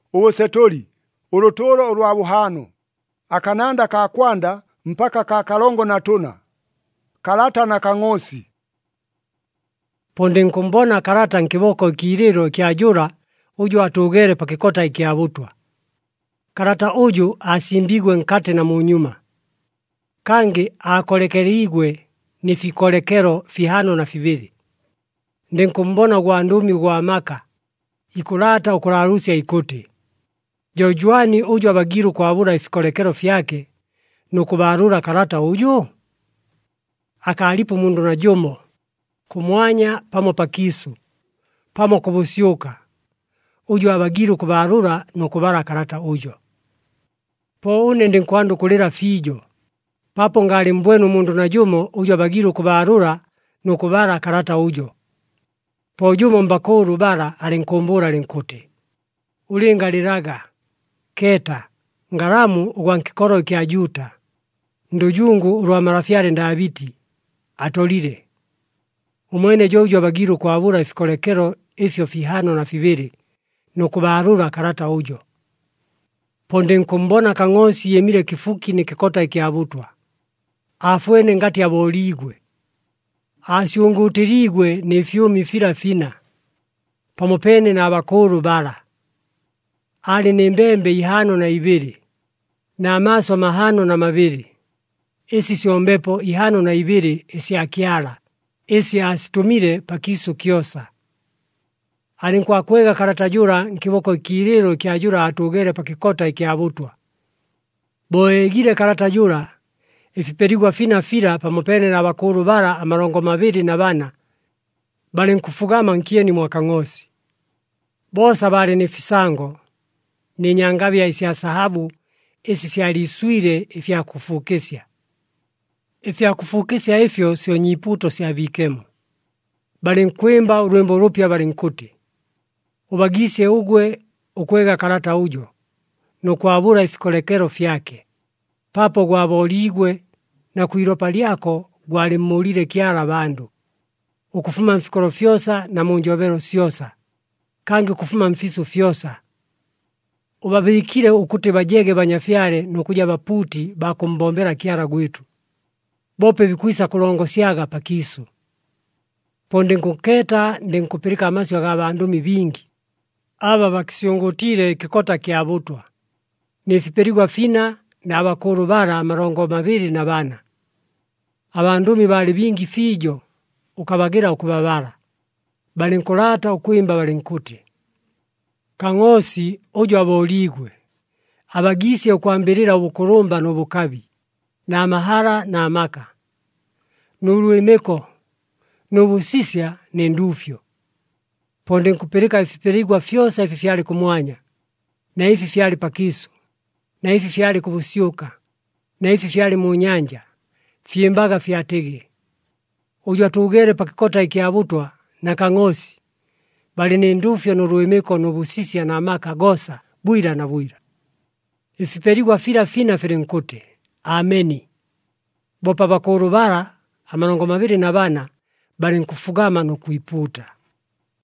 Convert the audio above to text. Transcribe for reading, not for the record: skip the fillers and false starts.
ubusetoli, ulutolo ulwa buhano, akananda ka kwanda mpaka ka kalongo na tuna, kalata na kang'osi. Ponde nkumbona kalata nkiboko ikililo kya jura uju atugere pakikota ikiabutwa. Kalata uju asimbigwe nkate na munyuma. Kangi akolekeligwe ni fikolekero fihano na fibili. Ndenkumbona gwa ndumi gwa maka, ikulata ukularusia ikote. Jojuani uju abagiru kuabura ifikolekero fyake, nukubarura kalata uju? Akalipu mundu na jomo, kumwanya pamo pakisu, pamo kubusyuka, uju abagiru kubarura nukubara kalata ujo. Po une ndinkwandu kulira fijo, papo ngali mbwenu mundu na jumo uju abagiru kubarura nukubara kalata ujo. Po jumo mbakuru bara alinkumbura linkute. Ulinga liraga, keta, ngaramu uwankikoro kia juta, ndujungu urwa marafyare ndabiti, atolire. Umwene jojo abagiru kuabura ifikolekero ifyo fihano na fibili, nukubarura kalata ujo. Ponde nkumbona kang'osi yemile kifuki ni kikota ikiabutwa. Afuene ngati aboligwe. Asyungutiligwe ni fyumi fila fina. Pamopene na abakuru bara. Ali ni mbembe ihano na ibili. Na amaso mahano na mabili. Esi siombepo ihano na ibili esi akiala. Esi asitumile pakisu kiosa. Alinkwa kwega kalata jura nkiboko ikililo kia jura atugere pakikota ikiabutwa. Boegile kalata jura, ifiperigwa fina fila pamopene na bakuru bara amarongo mabili na bana, bali nkufugama nkieni mwa kang'osi. Bosa bali ni fisango, ni nyangavya isi sahabu, isi sialiswile ifya kufukisya. Ifya kufukisya ifyo sio nyiputo siya vikemo. Bali nkwimba urwembo rupya bali nkuti. Ubagisye ugwe ukwega kalata ujo, nukuabura ifikolekero fyake. Papo gwaboligwe na kuiropa lyako gwalimulile kyala bandu. Ukufuma mfikolo fyosa na munjobero syosa. Kangi kufuma mfisu fyosa. Ubabikile ukuti bajege banyafyale nukuja baputi bakumbombera kyala gwitu. Bope bikwisa kulongosyaga pakisu. Ponde nkuketa ndinkupirika amasyo ga bandumi bingi. Aba bakisyungutile kikota kiabutwa. Nifiperigwa fina na abakuru bara amarongo mabili na bana. Abandumi bali bingi fijo ukabagira ukubabara. Bali nkulata ukwimba bali nkuti. Kang'osi ujo aboligwe. Abagisye ukwambirira ubukurumba n'ubukabi. Na amahara na amaka. Nuruemeko. Nubusisya ni ndufyo. Ponde nkupirika ifiperigwa fyosa ifi fyali kumwanya, na ifi fyali pakisu, na ifi fyali kubusyuka, na ifi fyali mu nyanja, fyimbaga fyatege. Uju atugere pakikota ikiabutwa na kang'osi, bali ni ndufyo nuruemeko nubusisya na amaka gosa, bwira na bwira. Ifiperigwa fila fina fili nkute. Ameni. Bopa bakuru bara, amarongo mabili na bana, bali nkufugama nukuiputa.